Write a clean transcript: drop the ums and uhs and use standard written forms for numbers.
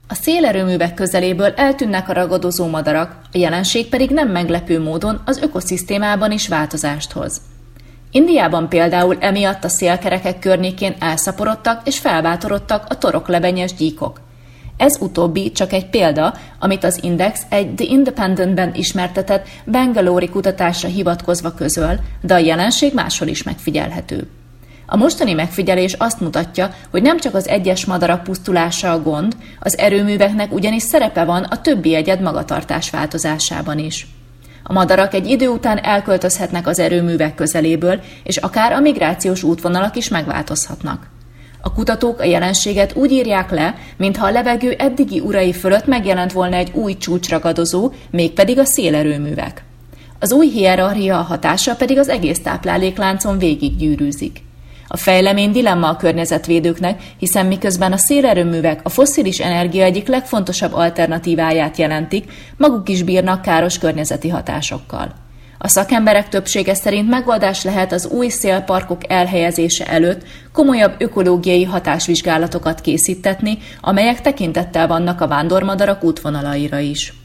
A szélerőművek közeléből eltűnnek a ragadozó madarak, a jelenség pedig nem meglepő módon az ökoszisztémában is változást hoz. Indiában például emiatt a szélkerekek környékén elszaporodtak és felbátorodtak a toroklebenyes gyíkok. Ez utóbbi csak egy példa, amit az Index egy The Independent-ben ismertetett bangalore-i kutatásra hivatkozva közöl, de a jelenség máshol is megfigyelhető. A mostani megfigyelés azt mutatja, hogy nem csak az egyes madarak pusztulása a gond, az erőműveknek ugyanis szerepe van a többi egyed magatartás változásában is. A madarak egy idő után elköltözhetnek az erőművek közeléből, és akár a migrációs útvonalak is megváltozhatnak. A kutatók a jelenséget úgy írják le, mintha a levegő eddigi urai fölött megjelent volna egy új csúcsragadozó, mégpedig a szélerőművek. Az új hierarchia hatása pedig az egész táplálékláncon végig gyűrűzik. A fejlemény dilemma a környezetvédőknek, hiszen miközben a szélerőművek a fosszilis energia egyik legfontosabb alternatíváját jelentik, maguk is bírnak káros környezeti hatásokkal. A szakemberek többsége szerint megoldás lehet az új szélparkok elhelyezése előtt komolyabb ökológiai hatásvizsgálatokat készítetni, amelyek tekintettel vannak a vándormadarak útvonalaira is.